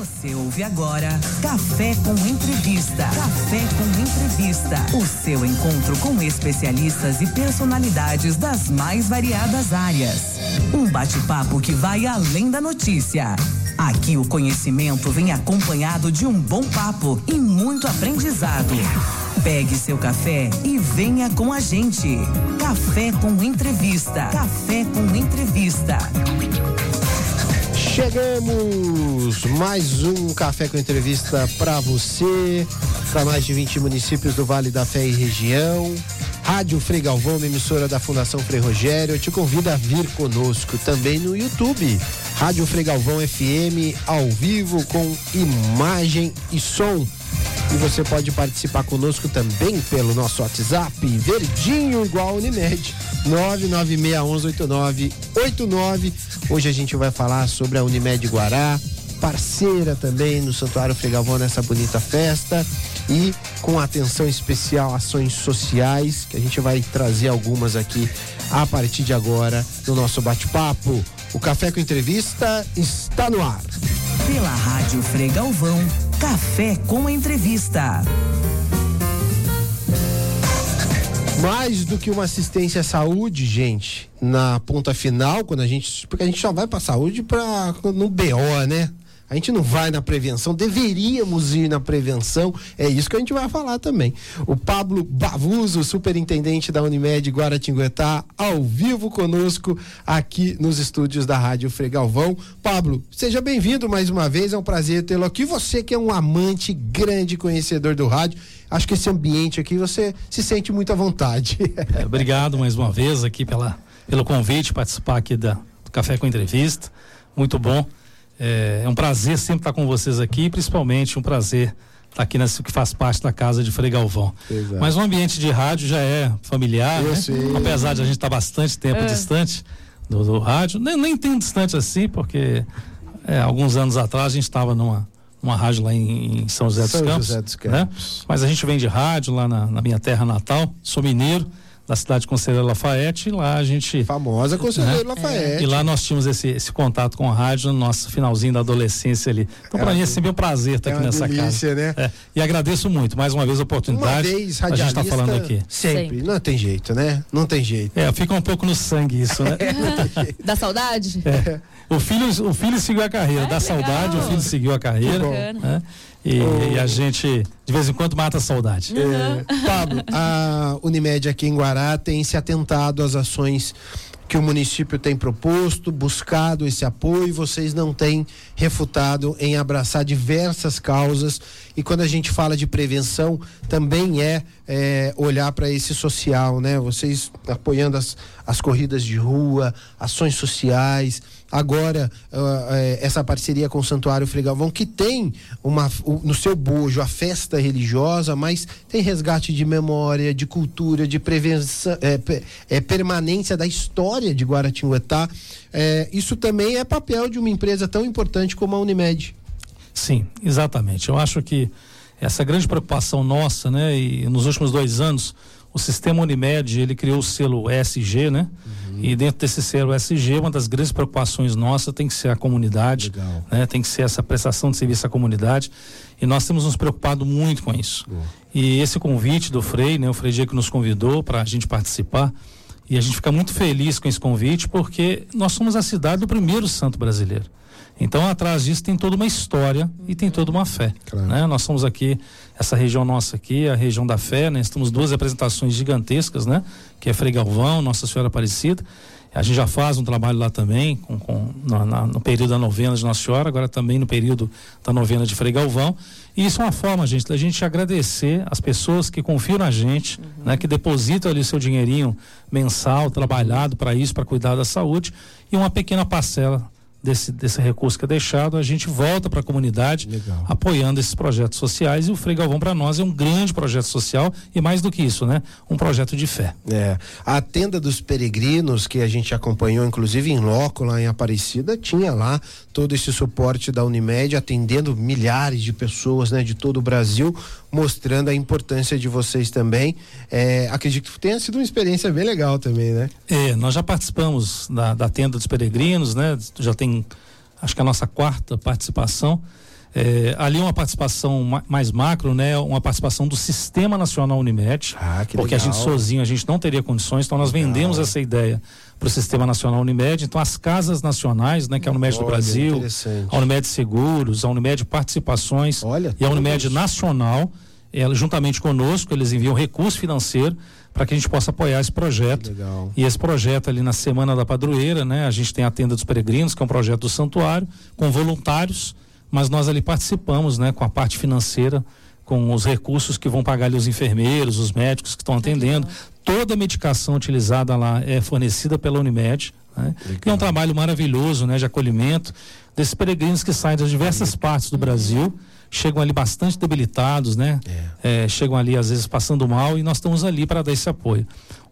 Você ouve agora Café com Entrevista. Café com Entrevista. O seu encontro com especialistas e personalidades das mais variadas áreas. Um bate-papo que vai além da notícia. Aqui o conhecimento vem acompanhado de um bom papo e muito aprendizado. Pegue seu café e venha com a gente. Café com Entrevista. Café com Entrevista. Chegamos! Mais um Café com Entrevista para você, para mais de 20 municípios do Vale da Fé e região. Rádio Frei Galvão, uma emissora da Fundação Frei Rogério, eu te convido a vir conosco também no YouTube. Rádio Frei Galvão FM, ao vivo, com imagem e som. E você pode participar conosco também pelo nosso WhatsApp, verdinho igual Unimed, 996118989. Hoje a gente vai falar sobre a Unimed Guará, parceira também no Santuário Frei Galvão nessa bonita festa, e com atenção especial ações sociais, que a gente vai trazer algumas aqui a partir de agora no nosso bate-papo. O Café com Entrevista está no ar. Pela Rádio Frei Galvão, Café com Entrevista. Mais do que uma assistência à saúde, gente, na ponta final, porque a gente só vai pra saúde no BO, né? A gente não vai na prevenção, deveríamos ir na prevenção, é isso que a gente vai falar também. O Pablo Bavuso, superintendente da Unimed Guaratinguetá, ao vivo conosco aqui nos estúdios da Rádio Frei Galvão. Pablo, seja bem-vindo mais uma vez, é um prazer tê-lo aqui. Você que é um amante, grande conhecedor do rádio, acho que esse ambiente aqui você se sente muito à vontade. Obrigado mais uma vez aqui pelo convite, participar aqui do Café com Entrevista, muito bom. É um prazer sempre estar com vocês aqui, principalmente um prazer estar aqui que faz parte da casa de Frei Galvão. Exato. Mas o ambiente de rádio já é familiar, né? Apesar de a gente estar bastante tempo distante do rádio, nem tão distante assim, porque alguns anos atrás a gente estava numa rádio lá em São José dos Campos, né? Mas a gente vem de rádio lá na minha terra natal, sou mineiro, da cidade de Conselheiro Lafayette, e lá a gente... Famosa Conselheiro Lafayette. E lá nós tínhamos esse contato com a rádio no nosso finalzinho da adolescência ali. Então, para mim é sempre um prazer estar aqui nessa delícia, casa. Né? E agradeço muito, mais uma vez, a oportunidade. A gente está falando aqui. Sempre. Não tem jeito, né? Não tem jeito. Fica um pouco no sangue isso, né? Da saudade? O filho seguiu a carreira. Da saudade, o filho seguiu a carreira. Né? E a gente, de vez em quando, mata a saudade. Pablo, a Unimed aqui em Guará tem se atentado às ações que o município tem proposto, buscado esse apoio, vocês não têm refutado em abraçar diversas causas, e quando a gente fala de prevenção, também é olhar para esse social, né? Vocês apoiando as corridas de rua, ações sociais, agora essa parceria com o Santuário Frei Galvão, que tem no seu bojo a festa religiosa, mas tem resgate de memória, de cultura, de prevenção, permanência da história de Guaratinguetá. Isso também é papel de uma empresa tão importante como a Unimed. Sim, exatamente. Eu acho que essa grande preocupação nossa, né? E nos últimos 2 anos o sistema Unimed, ele criou o selo ESG, né? E dentro desse selo ESG, uma das grandes preocupações nossas tem que ser a comunidade, né? Tem que ser essa prestação de serviço à comunidade, e nós temos nos preocupado muito com isso. E esse convite do Frei, né? O Frei Diego nos convidou para a gente participar, e a gente fica muito feliz com esse convite, porque nós somos a cidade do primeiro santo brasileiro. Então, atrás disso tem toda uma história e tem toda uma fé, né? Nós somos aqui, essa região nossa aqui, a região da fé, né? Temos 2 apresentações gigantescas, né? Que é Frei Galvão, Nossa Senhora Aparecida. A gente já faz um trabalho lá também, no período da novena de Nossa Senhora, agora também no período da novena de Frei Galvão. E isso é uma forma, gente, da gente agradecer as pessoas que confiam na gente, né? Que depositam ali o seu dinheirinho mensal, trabalhado para isso, para cuidar da saúde, e uma pequena parcela desse recurso que é deixado, a gente volta para a comunidade. Legal. Apoiando esses projetos sociais, e o Frei Galvão para nós é um grande projeto social, e mais do que isso, né? Um projeto de fé. A tenda dos peregrinos, que a gente acompanhou inclusive em loco lá em Aparecida, tinha lá todo esse suporte da Unimed, atendendo milhares de pessoas, né? De todo o Brasil, mostrando a importância de vocês também. Acredito que tenha sido uma experiência bem legal também, né? Nós já participamos da tenda dos peregrinos, né? Já tem, acho que a nossa 4ª participação. Ali uma participação mais macro, né? Uma participação do Sistema Nacional Unimed, porque legal. a gente sozinho, a gente não teria condições, então nós vendemos essa ideia para o Sistema Nacional Unimed. Então as casas nacionais, né? Que é a Unimed do Brasil, a Unimed Seguros, a Unimed Participações e a Unimed Nacional, juntamente conosco, eles enviam recurso financeiro para que a gente possa apoiar esse projeto. E esse projeto ali na Semana da Padroeira, né? A gente tem a Tenda dos Peregrinos, que é um projeto do santuário, com voluntários, mas nós ali participamos, né? Com a parte financeira, com os recursos que vão pagar ali os enfermeiros, os médicos que estão atendendo. Toda a medicação utilizada lá é fornecida pela Unimed, né? E é um trabalho maravilhoso, né? De acolhimento desses peregrinos que saem das diversas partes do Brasil, chegam ali bastante debilitados, né? Chegam ali às vezes passando mal, e nós estamos ali para dar esse apoio.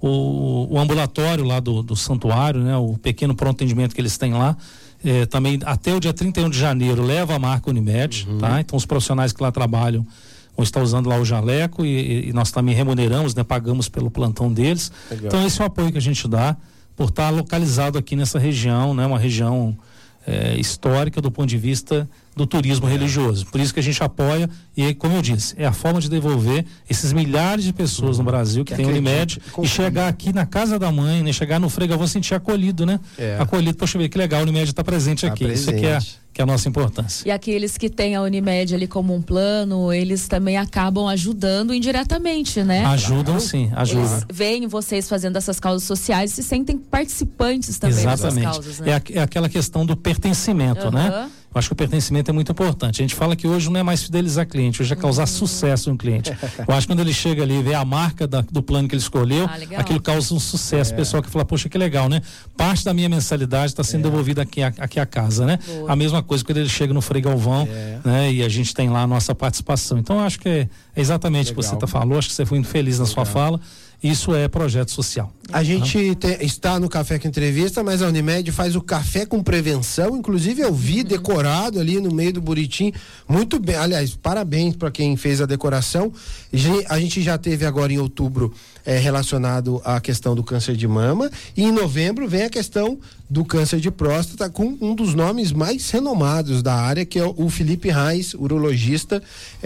O ambulatório lá do santuário, né? O pequeno pronto atendimento que eles têm lá, também até o dia 31 de janeiro leva a marca Unimed, tá? Então os profissionais que lá trabalham vão estar usando lá o jaleco e nós também remuneramos, né? Pagamos pelo plantão deles. Então esse é o apoio que a gente dá por estar localizado aqui nessa região, né? Uma região histórica do ponto de vista do turismo religioso. Por isso que a gente apoia, e como eu disse, é a forma de devolver esses milhares de pessoas no Brasil que tem Unimed, e chegar aqui na casa da mãe, né? Chegar no Frei Galvão, sentir acolhido, né? Acolhido, poxa, ver que legal, a Unimed está presente aqui. Isso aqui que é a nossa importância. E aqueles que têm a Unimed ali como um plano, eles também acabam ajudando indiretamente, né? Ajudam, sim, ajudam. Eles veem vocês fazendo essas causas sociais e se sentem participantes também dessas causas, né? É aquela questão do pertencimento, né? Eu acho que o pertencimento é muito importante. A gente fala que hoje não é mais fidelizar cliente, hoje é causar sucesso no cliente. Eu acho que quando ele chega ali e vê a marca do plano que ele escolheu, aquilo causa um sucesso. O pessoal que fala, poxa, que legal, né? Parte da minha mensalidade está sendo devolvida aqui à casa, né? A mesma coisa quando ele chega no Frei Galvão, né? E a gente tem lá a nossa participação. Então eu acho que é exatamente o que você falou, acho que você foi muito feliz na sua fala. Isso é projeto social. A gente está no Café com Entrevista, mas a Unimed faz o Café com Prevenção. Inclusive eu vi decorado ali no meio do Buritim. Muito bem, aliás, parabéns para quem fez a decoração. A gente já teve agora em outubro relacionado à questão do câncer de mama, e em novembro vem a questão do câncer de próstata, com um dos nomes mais renomados da área, que é o Felipe Reis, urologista.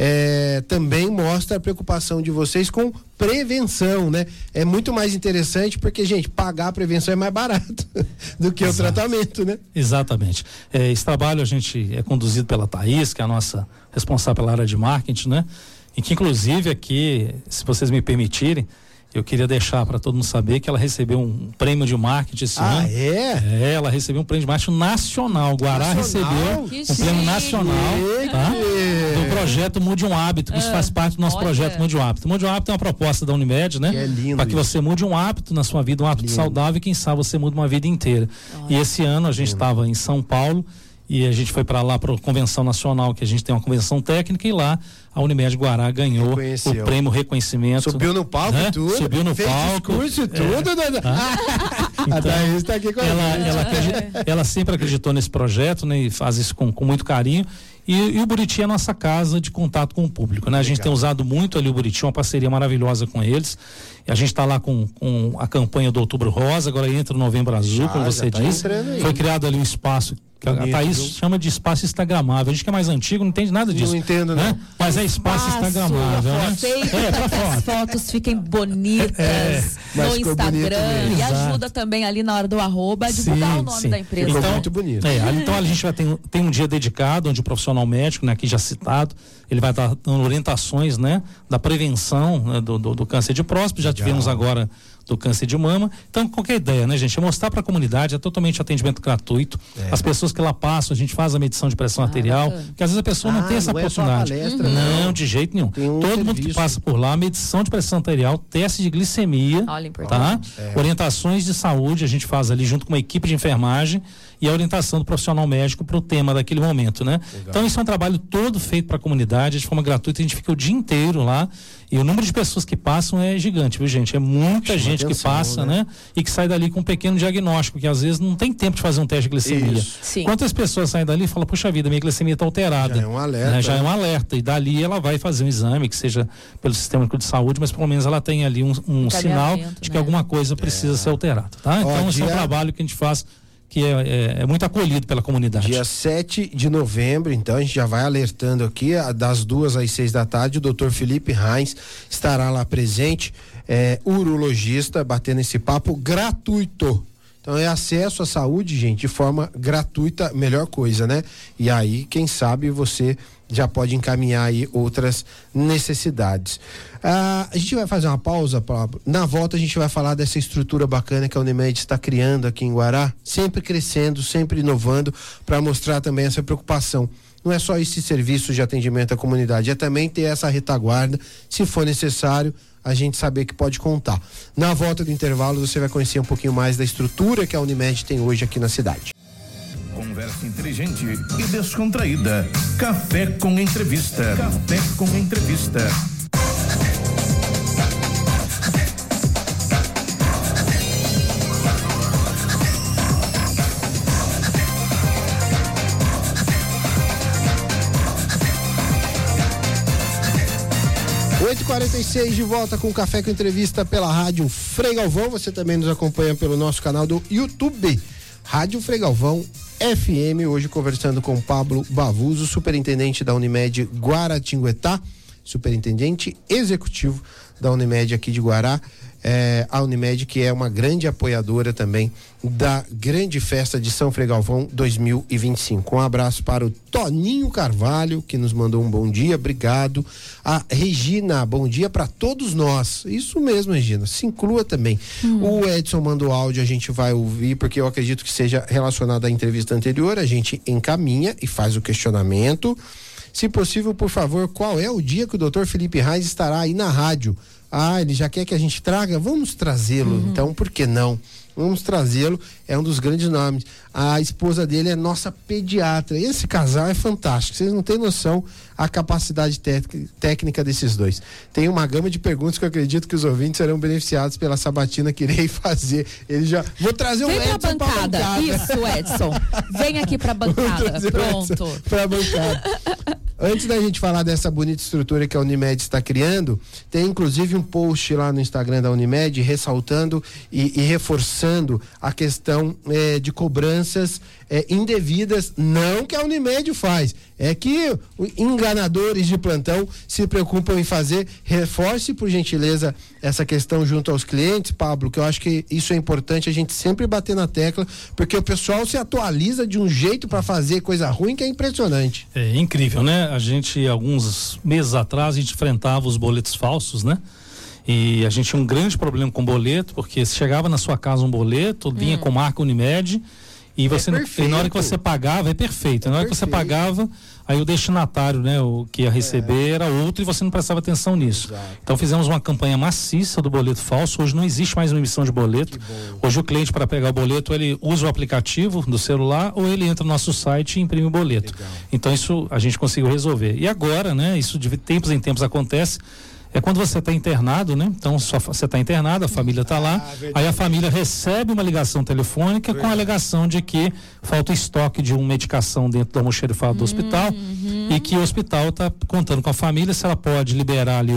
Também mostra a preocupação de vocês com prevenção, né? É muito mais interessante porque, gente, pagar a prevenção é mais barato do que o tratamento, né? Exatamente. Esse trabalho a gente é conduzido pela Thaís, que é a nossa responsável pela área de marketing, né? E que inclusive aqui, se vocês me permitirem, eu queria deixar para todo mundo saber que ela recebeu um prêmio de marketing esse ano. Ela recebeu um prêmio de marketing nacional. Guará recebeu um prêmio nacional, tá? Do projeto Mude um Hábito, que isso faz parte do nosso projeto Mude um Hábito. Mude um Hábito é uma proposta da Unimed, né? Para que você mude um hábito na sua vida, um hábito saudável, e quem sabe você muda uma vida inteira. E esse ano a gente estava em São Paulo e a gente foi para lá para a convenção nacional, que a gente tem uma convenção técnica, e lá a Unimed Guará ganhou o prêmio reconhecimento. Subiu no palco, né? Tudo. Subiu no palco. Discurso, tudo. Então, a Thaís está aqui com ela sempre acreditou nesse projeto, né? E faz isso com muito carinho. E o Buriti é a nossa casa de contato com o público, né? A gente tem usado muito ali o Buriti, uma parceria maravilhosa com eles. E a gente está lá com a campanha do Outubro Rosa, agora entra o Novembro Azul, como você disse. Foi criado ali um espaço que a Thaís chama de espaço instagramável. A gente que é mais antigo não entende nada disso. Não entendo, né? não. Mas é espaço instagramável, né? As fotos fiquem bonitas no Instagram, e ajuda também ali na hora do arroba a divulgar o nome da empresa. Então, muito bonito. Então a gente vai ter um dia dedicado, onde o profissional médico, né, aqui já citado, ele vai estar dando orientações, né, da prevenção, né, do câncer de próstata. Já tivemos agora do câncer de mama. Então, qualquer ideia, né, gente? É mostrar para a comunidade, é totalmente atendimento gratuito. As pessoas que lá passam, a gente faz a medição de pressão arterial, porque às vezes a pessoa não tem essa oportunidade. Não, de jeito nenhum. Todo mundo que passa por lá, medição de pressão arterial, teste de glicemia, tá? Orientações de saúde, a gente faz ali junto com uma equipe de enfermagem, e a orientação do profissional médico para o tema daquele momento, né? Então, isso é um trabalho todo feito para a comunidade, de forma gratuita. A gente fica o dia inteiro lá, e o número de pessoas que passam é gigante, viu, gente? É muita gente que passa, né? E que sai dali com um pequeno diagnóstico, que às vezes não tem tempo de fazer um teste de glicemia. Quantas pessoas saem dali e falam, puxa vida, minha glicemia está alterada. Já é um alerta. Né? Já é um alerta. E dali ela vai fazer um exame, que seja pelo sistema de saúde, mas pelo menos ela tem ali um sinal de que alguma coisa precisa ser alterada, tá? Então, esse é um trabalho que a gente faz, que é muito acolhido pela comunidade. Dia 7 de novembro, então, a gente já vai alertando aqui, das 2 às 6 da tarde, o Dr. Felipe Reis estará lá presente, urologista, batendo esse papo gratuito. Então é acesso à saúde, gente, de forma gratuita, melhor coisa, né? E aí, quem sabe você já pode encaminhar aí outras necessidades. A gente vai fazer uma pausa, Pablo. Na volta a gente vai falar dessa estrutura bacana que a Unimed está criando aqui em Guará, sempre crescendo, sempre inovando, para mostrar também essa preocupação. Não é só esse serviço de atendimento à comunidade, é também ter essa retaguarda, se for necessário, a gente saber que pode contar. Na volta do intervalo você vai conhecer um pouquinho mais da estrutura que a Unimed tem hoje aqui na cidade. Conversa inteligente e descontraída. Café com entrevista. Café com entrevista. Oito 46 de volta com Café com Entrevista pela Rádio Frei Galvão. Você também nos acompanha pelo nosso canal do YouTube, Rádio Frei Galvão FM. Hoje conversando com Pablo Bavuso, superintendente da Unimed Guaratinguetá, superintendente executivo da Unimed aqui de Guará. A Unimed, que é uma grande apoiadora também da grande festa de São Frei Galvão 2025. Um abraço para o Toninho Carvalho, que nos mandou um bom dia, obrigado. A Regina, bom dia para todos nós. Isso mesmo, Regina, se inclua também. O Edson mandou áudio, a gente vai ouvir, porque eu acredito que seja relacionado à entrevista anterior. A gente encaminha e faz o questionamento. Se possível, por favor, qual é o dia que o Dr. Felipe Reis estará aí na rádio? Ele já quer que a gente traga? Vamos trazê-lo, então, por que não? Vamos trazê-lo, é um dos grandes nomes. A esposa dele é nossa pediatra. Esse casal é fantástico, vocês não têm noção a capacidade técnica desses dois. Tem uma gama de perguntas que eu acredito que os ouvintes serão beneficiados pela sabatina que irei fazer. Ele já... Vou trazer Vem o Edson pra bancada. Isso, Edson. Vem aqui pra bancada. Pronto. Pra bancada. Antes da gente falar dessa bonita estrutura que a Unimed está criando, tem inclusive um post lá no Instagram da Unimed ressaltando e reforçando a questão de cobranças indevidas, não que a Unimed faz, é que enganadores de plantão se preocupam em fazer. Reforce, por gentileza, essa questão junto aos clientes, Pablo, que eu acho que isso é importante a gente sempre bater na tecla, porque o pessoal se atualiza de um jeito para fazer coisa ruim que é impressionante. É incrível, né? A gente, alguns meses atrás, a gente enfrentava os boletos falsos, né? E a gente tinha um grande problema com boleto, porque se chegava na sua casa um boleto, vinha com marca Unimed, e você e na hora que você pagava, é perfeito, na hora que você pagava, aí o destinatário, né, o que ia receber era outro e você não prestava atenção nisso. Exato. Então fizemos uma campanha maciça do boleto falso. Hoje não existe mais uma emissão de boleto. Hoje o cliente, para pegar o boleto, ele usa o aplicativo do celular ou ele entra no nosso site e imprime o boleto. Legal. Então isso a gente conseguiu resolver. E agora, né, isso de tempos em tempos acontece. É quando você está internado, né? Então você está internado, a família está lá, aí a família recebe uma ligação telefônica com a alegação de que falta estoque de uma medicação dentro do almoxerifado do hospital e que o hospital está contando com a família se ela pode liberar ali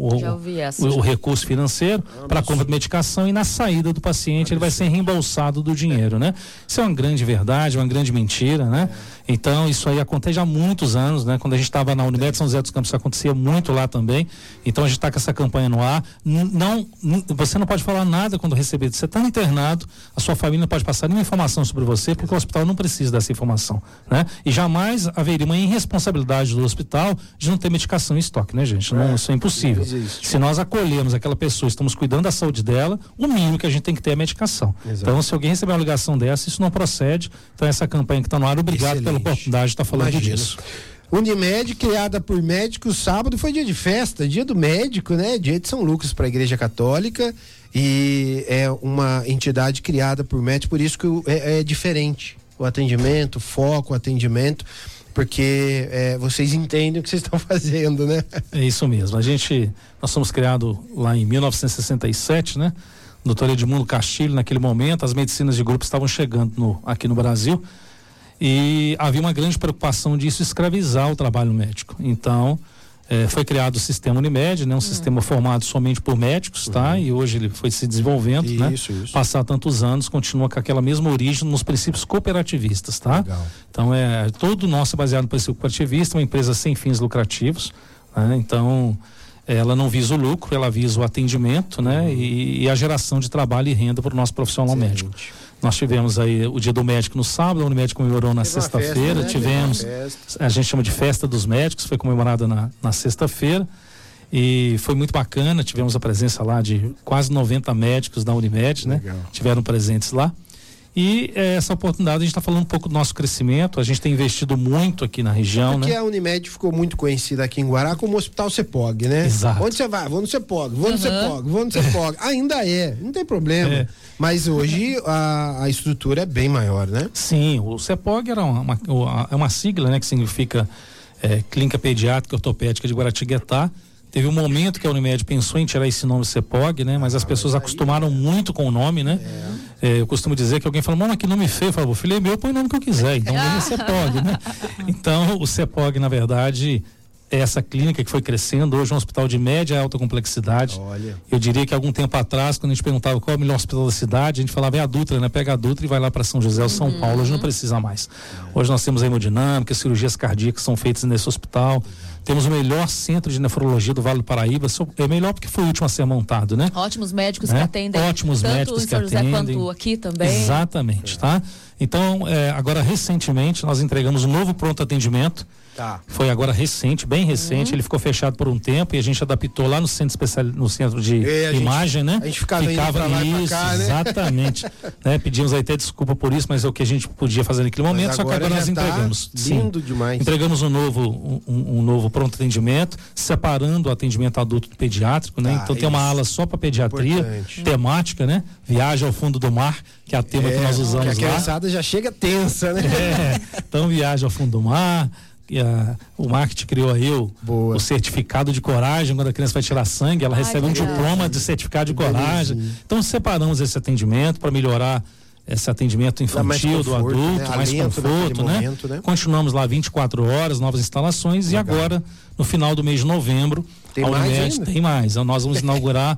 o recurso financeiro para a compra de medicação, e na saída do paciente ele vai ser reembolsado do dinheiro, né? Isso é uma grande verdade, uma grande mentira, né? Então isso aí acontece há muitos anos, né? Quando a gente estava na Unimed São José dos Campos, isso acontecia muito lá também. Então a gente está com essa campanha no ar. Você não pode falar nada quando receber. Você está internado, a sua família não pode passar nenhuma informação sobre você, porque o hospital não precisa dessa informação, né? E jamais haveria uma irresponsabilidade do hospital de não ter medicação em estoque, né, gente? Não, isso é impossível. Se nós acolhemos aquela pessoa, estamos cuidando da saúde dela, o mínimo que a gente tem que ter é a medicação. Exato. Então, se alguém receber uma ligação dessa, isso não procede. Então, essa campanha que está no ar, obrigado pela oportunidade de estar falando disso. Unimed, criada por médicos, sábado foi dia de festa, dia do médico, né? Dia de São Lucas para a Igreja Católica, e é uma entidade criada por médicos, por isso que é diferente o atendimento, o foco, o atendimento, porque vocês entendem o que vocês estão fazendo, né? É isso mesmo. Nós somos criados lá em 1967, né? Doutor Edmundo Castilho, naquele momento, as medicinas de grupo estavam chegando aqui no Brasil. E havia uma grande preocupação disso escravizar o trabalho médico. Então, Foi criado o sistema Unimed, né? Um sistema formado somente por médicos, tá? E hoje ele foi se desenvolvendo, né? Passar tantos anos, continua com aquela mesma origem nos princípios cooperativistas, tá? Legal. Então, todo o nosso é baseado no princípio cooperativista, uma empresa sem fins lucrativos, né? Então, ela não visa o lucro, ela visa o atendimento, né? E a geração de trabalho e renda para o nosso profissional médico. Nós tivemos aí o dia do médico no sábado, a Unimed comemorou na sexta-feira, tivemos, a gente chama de festa dos médicos, foi comemorada na sexta-feira e foi muito bacana, tivemos a presença lá de quase 90 médicos da Unimed, né? Tiveram presentes lá. E essa oportunidade, a gente está falando um pouco do nosso crescimento, a gente tem investido muito aqui na região, porque né? a Unimed ficou muito conhecida aqui em Guará como Hospital CEPOG, né? Exato. Onde você vai? Vou no CEPOG, vou no CEPOG, vou no CEPOG. Ainda não tem problema. Mas hoje a estrutura é bem maior, né? Sim, o CEPOG era uma sigla, né? Que significa Clínica Pediátrica Ortopédica de Guaratinguetá. Teve um momento que a Unimed pensou em tirar esse nome CEPOG, né? Mas as pessoas acostumaram muito com o nome, né? Eu costumo dizer que alguém fala, mas que nome feio. Eu falo, filho é meu, põe o nome que eu quiser. Então, é CEPOG, né? Então, o CEPOG, na verdade, é essa clínica que foi crescendo. Hoje é um hospital de média e alta complexidade. Olha. Eu diria que algum tempo atrás, quando a gente perguntava qual é o melhor hospital da cidade, a gente falava, é a Dutra, né? Pega a Dutra e vai lá para São José ou São Paulo. Hoje não precisa mais. Hoje nós temos a hemodinâmica, cirurgias cardíacas são feitas nesse hospital. Temos o melhor centro de nefrologia do Vale do Paraíba. É melhor porque foi o último a ser montado, né? Ótimos médicos que atendem. Ótimos médicos que atendem. Tanto em São José quanto aqui também. Exatamente, tá? Então, agora recentemente nós entregamos um novo pronto atendimento. Foi agora recente, bem recente. Ele ficou fechado por um tempo e a gente adaptou lá no centro no centro de imagem, né? A gente ficava indo pra lá e pra cá, né? Exatamente. Né? Pedimos aí até desculpa por isso, mas é o que a gente podia fazer naquele momento, só que agora nós entregamos. Lindo demais. Entregamos um novo pronto atendimento, separando o atendimento adulto do pediátrico, né? Então tem uma ala só para pediatria, temática, né? Viagem ao fundo do mar, que é a tema que nós usamos lá. A criançada já chega tensa, né? Então viagem ao fundo do mar. O marketing criou aí o certificado de coragem. Quando a criança vai tirar sangue, ela recebe um diploma de certificado de coragem. Então separamos esse atendimento para melhorar esse atendimento infantil do adulto, mais conforto, né? Momento, né? Continuamos lá 24 horas, novas instalações. Legal. E agora, no final do mês de novembro, tem mais. Nós vamos inaugurar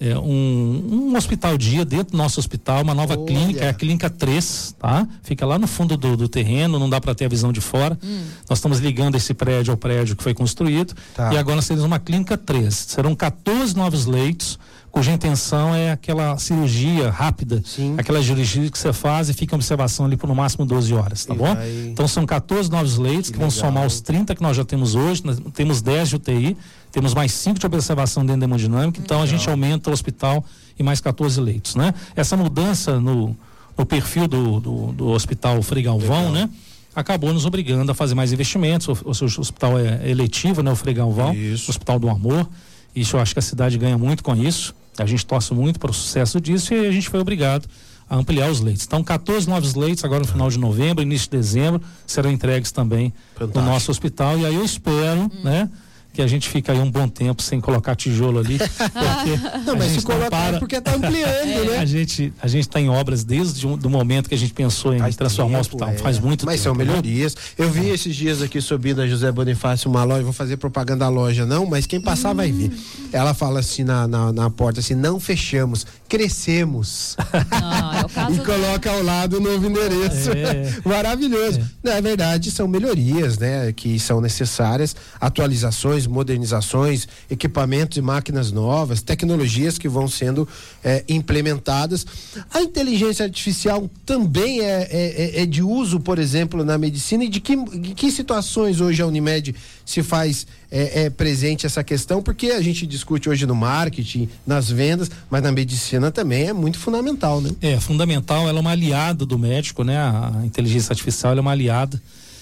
um hospital dia dentro do nosso hospital, uma nova clínica, é a Clínica 3, tá? Fica lá no fundo do terreno, não dá para ter a visão de fora. Nós estamos ligando esse prédio ao prédio que foi construído, e agora nós temos uma Clínica 3. Serão 14 novos leitos, cuja intenção é aquela cirurgia rápida, aquela cirurgia que você faz e fica em observação ali por no máximo 12 horas, tá bom? Então são 14 novos leitos que vão somar os 30 que nós já temos hoje. Nós temos 10 de UTI, temos mais 5 de observação dentro da hemodinâmica, então a gente aumenta o hospital em mais 14 leitos, né? Essa mudança no perfil do Hospital Frei Galvão, né? Acabou nos obrigando a fazer mais investimentos. O hospital é eletivo, né? O Frei Galvão, Hospital do Amor. Isso eu acho que a cidade ganha muito com isso. A gente torce muito para o sucesso disso e a gente foi obrigado a ampliar os leitos. Então, 14 novos leitos agora no final de novembro, início de dezembro, serão entregues também no nosso hospital. E aí eu espero, né? Que a gente fica aí um bom tempo sem colocar tijolo ali. Não, mas se colocar porque está ampliando, né? A gente está em obras desde do momento que a gente pensou em transformar o hospital. Faz muito tempo. Mas são melhorias. Eu vi esses dias aqui subindo a José Bonifácio uma loja, vou fazer propaganda da loja não, mas quem passar vai ver. Ela fala assim na porta assim, não fechamos, crescemos. É o caso e coloca ao lado o novo endereço. Maravilhoso. Na verdade, são melhorias, né? Que são necessárias, atualizações, modernizações, equipamentos e máquinas novas, tecnologias que vão sendo implementadas. A inteligência artificial também é de uso, por exemplo, na medicina, e de que situações hoje a Unimed se faz presente essa questão, porque a gente discute hoje no marketing, nas vendas, mas na medicina também é muito fundamental, né? É fundamental, ela é uma aliada do médico, né? A inteligência artificial ela é uma aliada.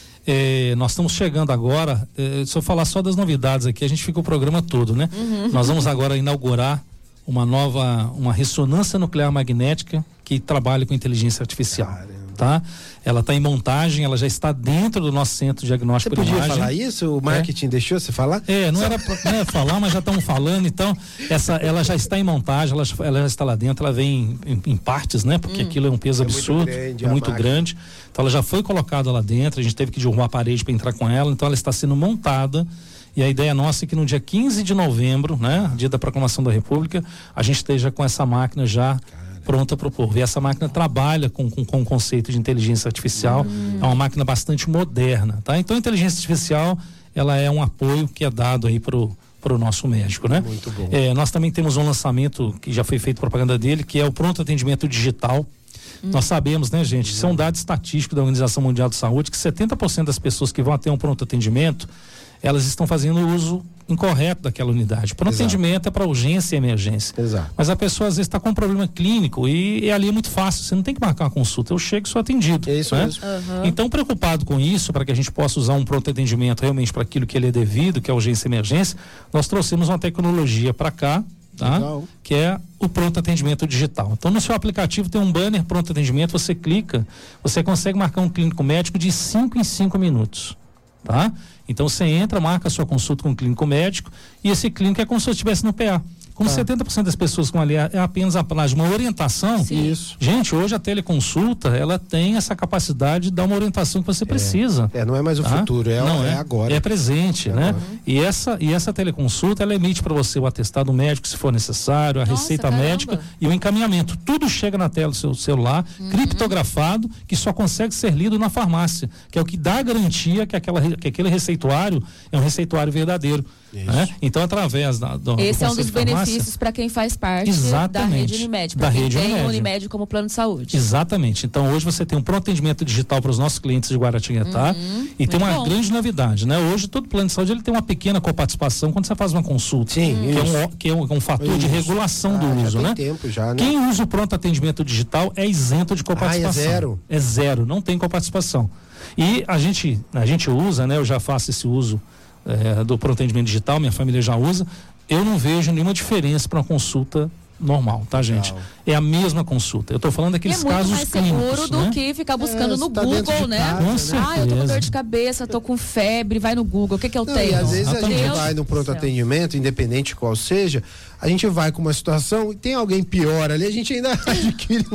Nós estamos chegando agora, se eu falar só das novidades aqui, a gente fica o programa todo, né? Nós vamos agora inaugurar uma ressonância nuclear magnética que trabalha com inteligência artificial. Tá? Ela está em montagem, ela já está dentro do nosso centro de diagnóstico de imagem. Você podia falar isso? O marketing deixou você falar? Não era pra falar, mas já estamos falando. Então, ela já está em montagem, ela já está lá dentro, ela vem em partes, né? Porque aquilo é um peso absurdo, muito grande. Então, ela já foi colocada lá dentro, a gente teve que derrubar a parede para entrar com ela, então ela está sendo montada E a ideia nossa é que no dia 15 de novembro, né, dia da proclamação da República, a gente esteja com essa máquina já pronta para o povo. E essa máquina trabalha com o conceito de inteligência artificial. É uma máquina bastante moderna, tá? Então a inteligência artificial, ela é um apoio que é dado aí para o nosso médico, né? Muito bom. Nós também temos um lançamento que já foi feito propaganda dele, que é o pronto atendimento digital. Nós sabemos, né, gente, isso é um dado estatístico da Organização Mundial de Saúde, que 70% das pessoas que vão até um pronto atendimento, elas estão fazendo uso incorreto daquela unidade. Pronto atendimento é para urgência e emergência. Exato. Mas a pessoa às vezes está com um problema clínico e ali é muito fácil, você não tem que marcar uma consulta, eu chego e sou atendido. É isso né? mesmo. Então, preocupado com isso, para que a gente possa usar um pronto atendimento realmente para aquilo que ele é devido, que é urgência e emergência, nós trouxemos uma tecnologia para cá, tá? Que é o pronto atendimento digital. Então, no seu aplicativo tem um banner pronto atendimento, você clica, você consegue marcar um clínico médico de 5 em 5 minutos, tá? Então você entra, marca a sua consulta com o clínico médico e esse clínico é como se você estivesse no PA. Como 70% das pessoas com ali é apenas atrás de uma orientação. Sim. Isso. Gente, hoje a teleconsulta, ela tem essa capacidade de dar uma orientação que você precisa. Não é mais o futuro, é agora. É presente, né? E essa teleconsulta, ela emite para você o atestado médico, se for necessário, a receita médica e o encaminhamento. Tudo chega na tela do seu celular, criptografado, que só consegue ser lido na farmácia, que é o que dá a garantia que aquele receituário é um receituário verdadeiro. Né? Então, através esse é um dos benefícios para quem faz parte da rede Unimed, para quem tem o Unimed como plano de saúde. Exatamente. Então, hoje você tem um pronto atendimento digital para os nossos clientes de Guaratinguetá e tem uma grande novidade, né? Hoje todo plano de saúde ele tem uma pequena coparticipação quando você faz uma consulta, que é um fator de regulação do uso, né? Tempo já, né? Quem usa o pronto atendimento digital é isento de coparticipação. É zero? É zero, não tem coparticipação. E a gente usa, né? Eu já faço esse uso do pronto atendimento digital, minha família já usa, eu não vejo nenhuma diferença para uma consulta normal, tá, gente? É a mesma consulta. Eu tô falando daqueles casos clínicos. É muito mais seguro do que ficar buscando no Google, né? Eu tô com dor de cabeça, tô com febre, vai no Google, o que eu tenho? E às vezes a gente vai no pronto atendimento, independente qual seja, a gente vai com uma situação e tem alguém pior ali, a gente ainda adquire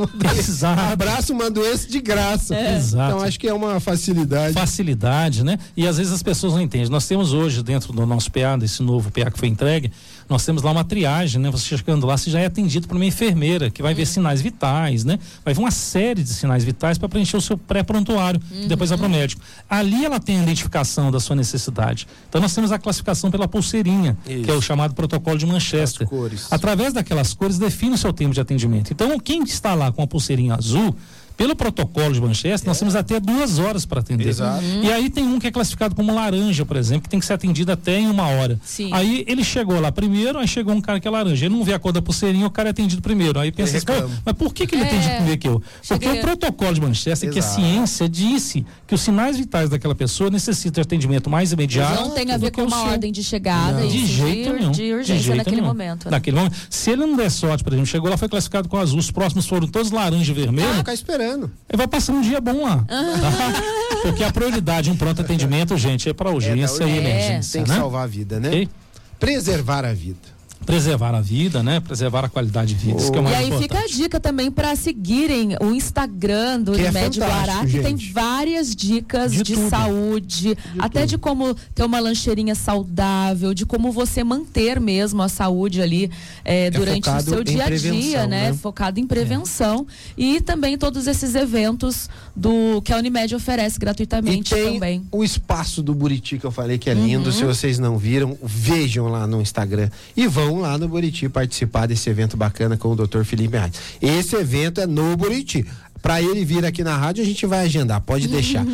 abraça uma doença de graça. Exato. Então acho que é uma facilidade. Facilidade, né? E às vezes as pessoas não entendem. Nós temos hoje, dentro do nosso PA, desse novo PA que foi entregue, nós temos lá uma triagem, né? Você chegando lá, você já é atendido por uma enfermeira que vai ver sinais vitais, né? Vai ver uma série de sinais vitais para preencher o seu pré-prontuário e depois vai para o médico. Ali ela tem a identificação da sua necessidade. Então nós temos a classificação pela pulseirinha, que é o chamado protocolo de Manchester. Através daquelas cores define o seu tempo de atendimento. Então quem está lá com a pulseirinha azul, pelo protocolo de Manchester, nós temos até 2 horas para atender. Exato. E aí tem um que é classificado como laranja, por exemplo, que tem que ser atendido até em 1 hora. Sim. Aí ele chegou lá primeiro, aí chegou um cara que é laranja. Ele não vê a cor da pulseirinha, o cara é atendido primeiro. Aí pensa assim, mas por que ele é atendido primeiro que eu? Porque o protocolo de Manchester, que é ciência, disse que os sinais vitais daquela pessoa necessitam de atendimento mais imediato. Não tem a ver com uma ordem de chegada de jeito nenhum. De urgência naquele momento. Né? Naquele momento. Se ele não der sorte, por exemplo, chegou lá, foi classificado com azul, os próximos foram todos laranja e vermelho. Ficar esperando. Ele vai passar um dia bom lá. Porque a prioridade em pronto atendimento, gente, é para urgência e emergência. Tem que salvar a vida, né? Okay? Preservar a vida. Preservar a vida, né? Preservar a qualidade de vida. Isso que é o mais importante. E aí fica a dica também para seguirem o Instagram do Unimed Guará, que tem várias dicas de saúde, até de como ter uma lancheirinha saudável, de como você manter mesmo a saúde ali durante o seu dia a dia, né? Focado em prevenção. E também todos esses eventos que a Unimed oferece gratuitamente também. O espaço do Buriti que eu falei que é lindo, se vocês não viram, vejam lá no Instagram e vão lá no Buriti participar desse evento bacana com o Dr. Felipe Reis. Esse evento é no Buriti. Para ele vir aqui na rádio, a gente vai agendar, pode deixar.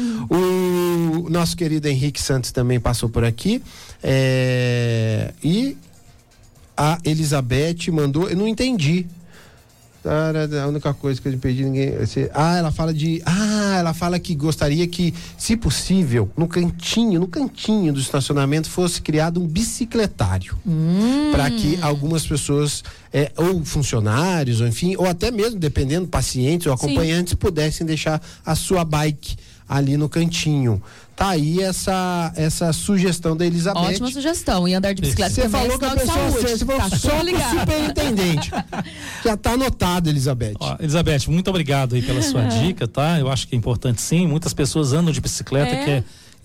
O nosso querido Henrique Santos também passou por aqui. E a Elizabeth mandou, eu não entendi. A única coisa que eu pedi ela fala que gostaria que, se possível, no cantinho do estacionamento fosse criado um bicicletário para que algumas pessoas ou funcionários, ou enfim, ou até mesmo, dependendo, pacientes ou acompanhantes, pudessem deixar a sua bike ali no cantinho. Tá aí essa sugestão da Elizabeth. Ótima sugestão. E andar de bicicleta você falou que a pessoa você falou só com superintendente. Já tá anotado, Elizabeth. Elizabeth, muito obrigado aí pela sua dica, tá? Eu acho que é importante sim. Muitas pessoas andam de bicicleta, que é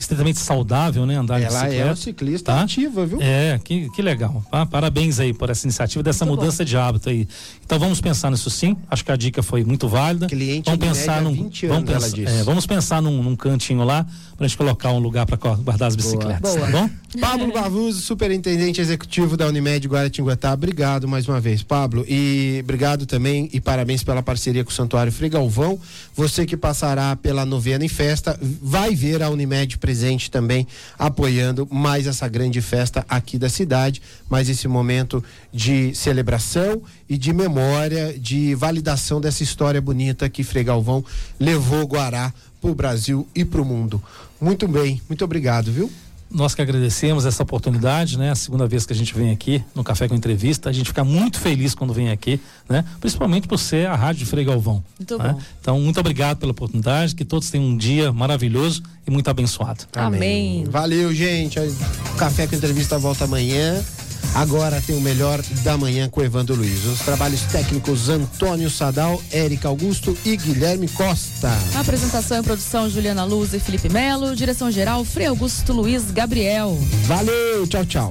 extremamente saudável, né? Andar de bicicleta. Ela é uma ciclista ativa, viu? Que legal. Parabéns aí por essa iniciativa, dessa muito mudança de hábito aí. Então vamos pensar nisso sim. Acho que a dica foi muito válida. Cliente vamos pensar num 20 anos, ela disse. Vamos pensar num cantinho lá pra gente colocar um lugar para guardar as bicicletas. Boa. Tá bom? Pablo Barvuso, superintendente executivo da Unimed Guaratinguetá. Obrigado mais uma vez, Pablo. E obrigado também e parabéns pela parceria com o Santuário Frei Galvão. Você que passará pela novena em festa, vai ver a Unimed presente também, apoiando mais essa grande festa aqui da cidade, mais esse momento de celebração e de memória, de validação dessa história bonita que Frei Galvão levou Guará para o Brasil e para o mundo. Muito bem, muito obrigado, viu? Nós que agradecemos essa oportunidade, né? A segunda vez que a gente vem aqui no Café com Entrevista, a gente fica muito feliz quando vem aqui, né? Principalmente por ser a Rádio de Frei Galvão. Muito né? bom. Então, muito obrigado pela oportunidade, que todos tenham um dia maravilhoso e muito abençoado. Amém. Valeu, gente. O Café com Entrevista volta amanhã. Agora tem o Melhor da Manhã com Evandro Luiz. Os trabalhos técnicos Antônio Sadal, Érica Augusto e Guilherme Costa. A apresentação e produção Juliana Luz e Felipe Melo. Direção geral Frei Augusto Luiz Gabriel. Valeu, tchau, tchau.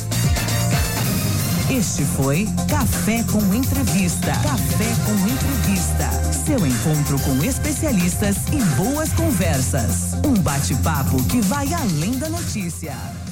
Este foi Café com Entrevista. Café com Entrevista. Seu encontro com especialistas e boas conversas. Um bate-papo que vai além da notícia.